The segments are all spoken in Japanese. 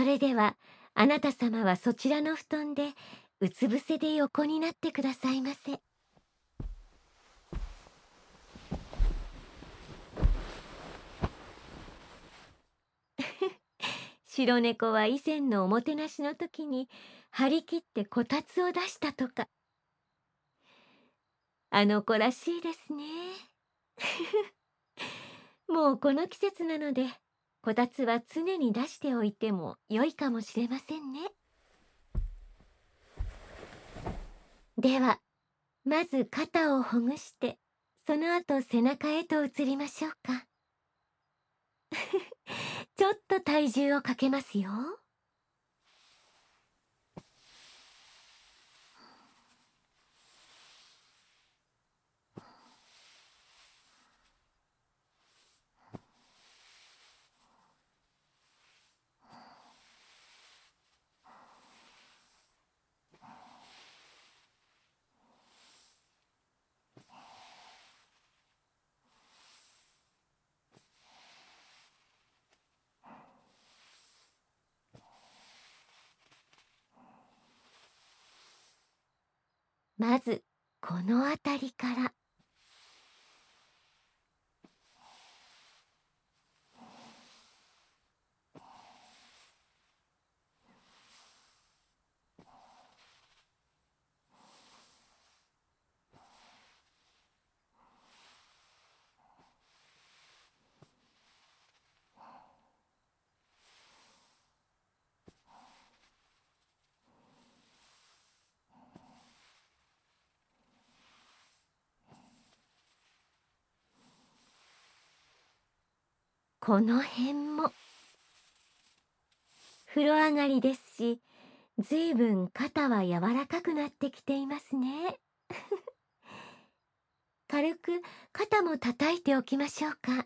それでは、あなた様はそちらの布団で、うつ伏せで横になってくださいませ。白猫は以前のおもてなしの時に、張り切ってこたつを出したとか。あの子らしいですね。もうこの季節なので、こたつは常に出しておいても良いかもしれませんね。では、まず肩をほぐして、その後背中へと移りましょうか。ちょっと体重をかけますよ。まず、この辺りから。この辺も。風呂上がりですし、ずいぶん肩は柔らかくなってきていますね。軽く肩も叩いておきましょうか。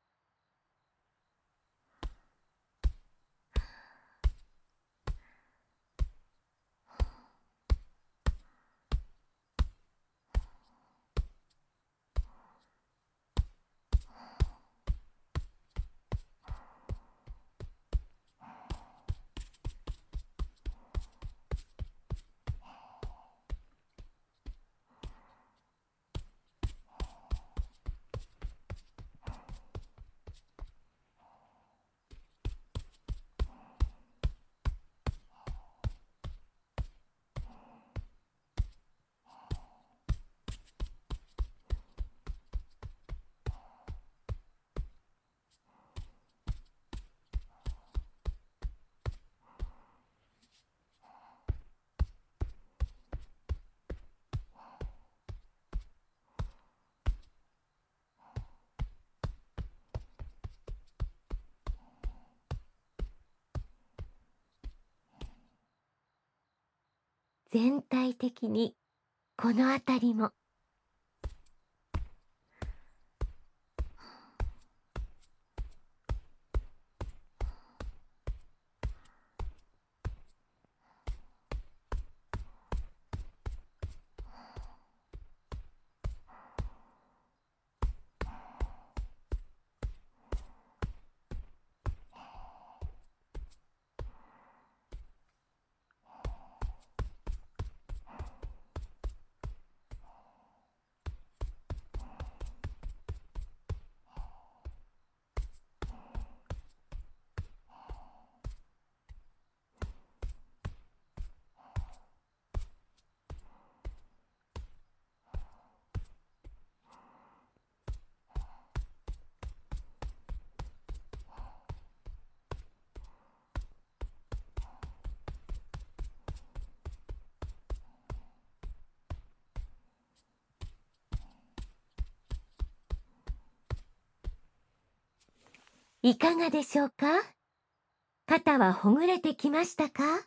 全体的にこの辺りも。いかがでしょうか？肩はほぐれてきましたか？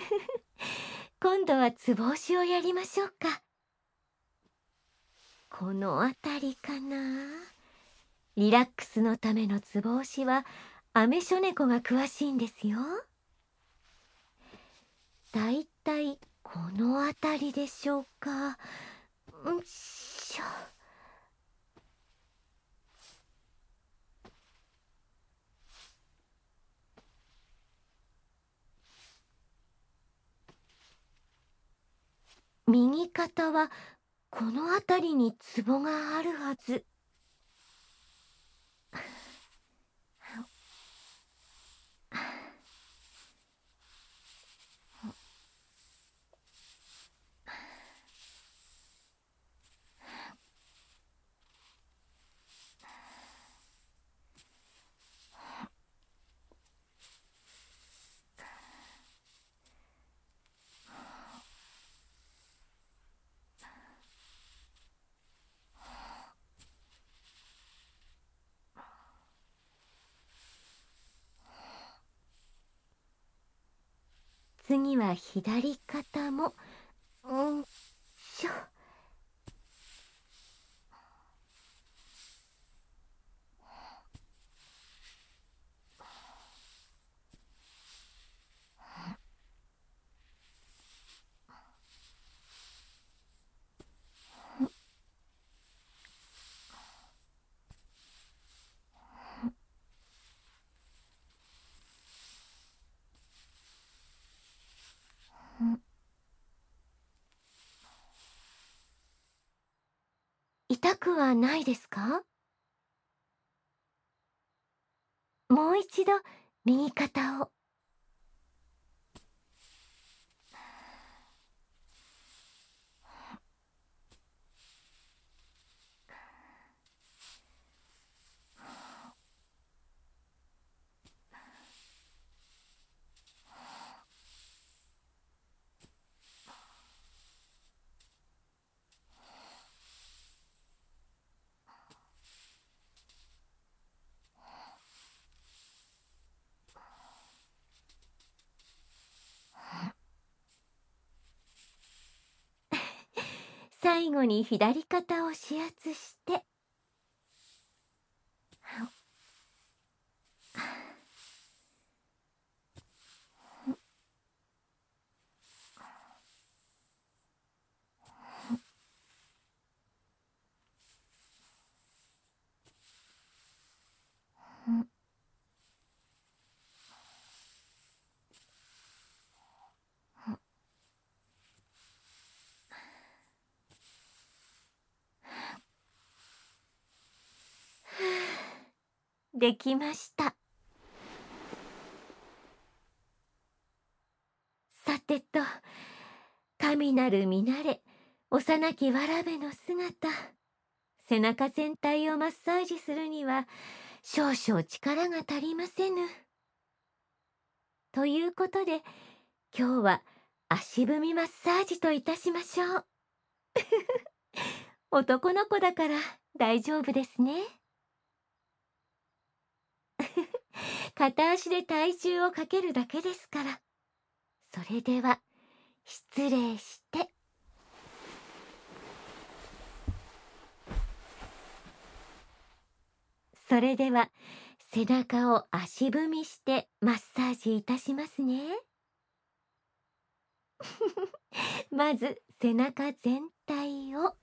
今度はつぼ押しをやりましょうか。この辺りかな。リラックスのためのつぼ押しはアメショネコが詳しいんですよ。だいたいこの辺りでしょうか。んしょ。右肩はこの辺りにツボがあるはず。次は左肩もしょ。痛くはないですか？もう一度右肩を。最後に左肩を指圧して、できました。さてと、神なる見慣れ、幼きわらべの姿。背中全体をマッサージするには少々力が足りませぬ。ということで、今日は足踏みマッサージといたしましょう。男の子だから大丈夫ですね。片足で体重をかけるだけですから。それでは失礼して。それでは背中を足踏みしてマッサージいたしますね。まず背中全体を。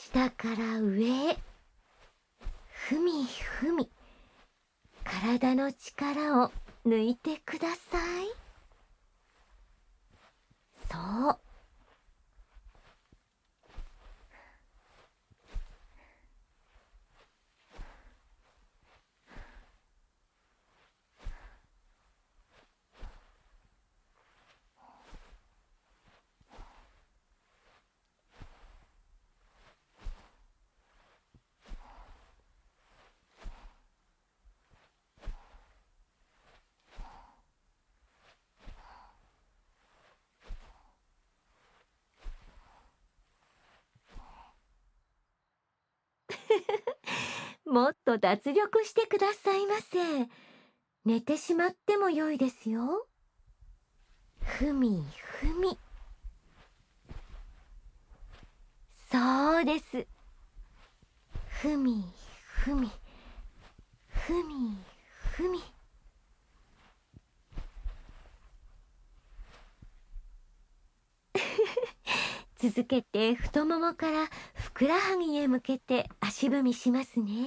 下から上へ、ふみふみ、体の力を抜いてください。そう。もっと脱力してくださいませ。寝てしまってもよいですよ。ふみふみ。そうです。ふみふみ、ふみふみ。続けて太ももからふくらはぎへ向けて足踏みしますね。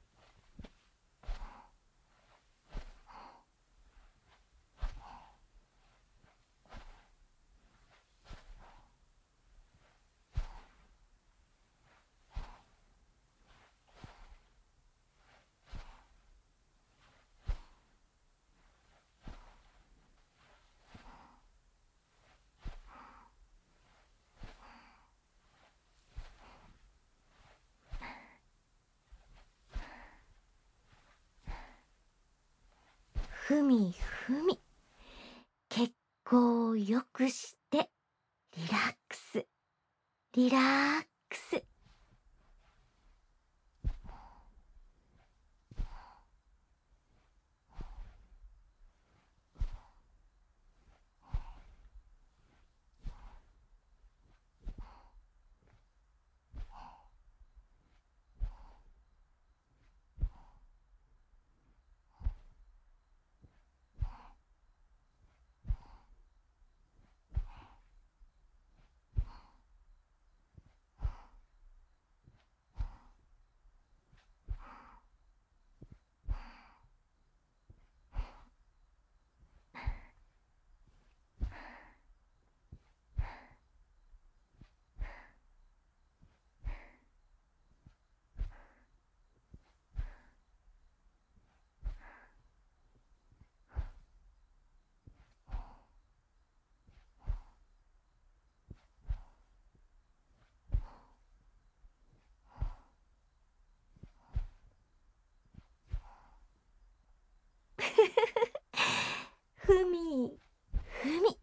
ふみふみ。血行を良くしてリラックス、リラックス。ふみふみ。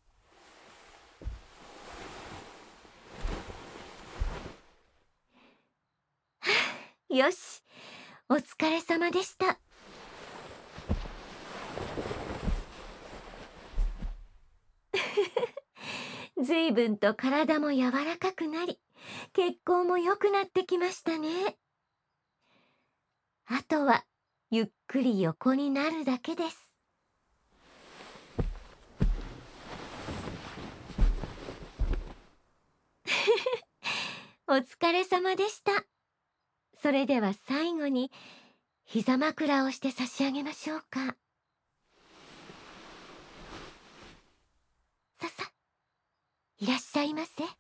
よし、お疲れ様でした。ずいぶんと体も柔らかくなり、血行も良くなってきましたね。あとはゆっくり横になるだけです。お疲れ様でした。それでは最後に膝枕をして差し上げましょうか。ささ、いらっしゃいませ。